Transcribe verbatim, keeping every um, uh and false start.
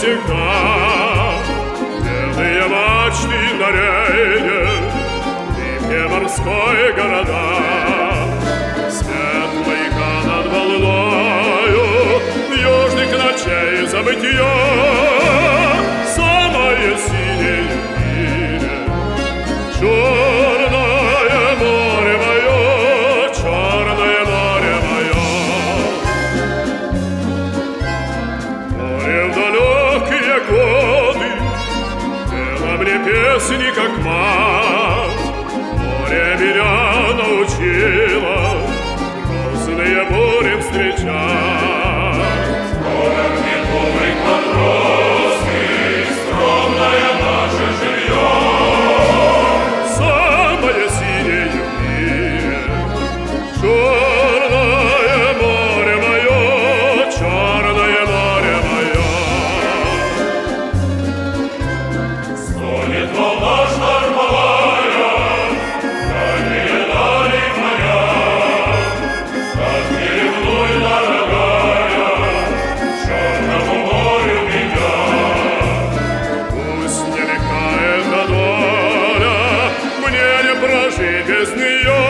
навсегда. Белые мачты на рейде, дымке морской города, светлый над волною южных ночей забытья. Самое синее в мире черное море мое, черное море мое. Море в далекие годы пело мне песни, как мать. Море меня научило грозные бури встречать. Прожить без нее.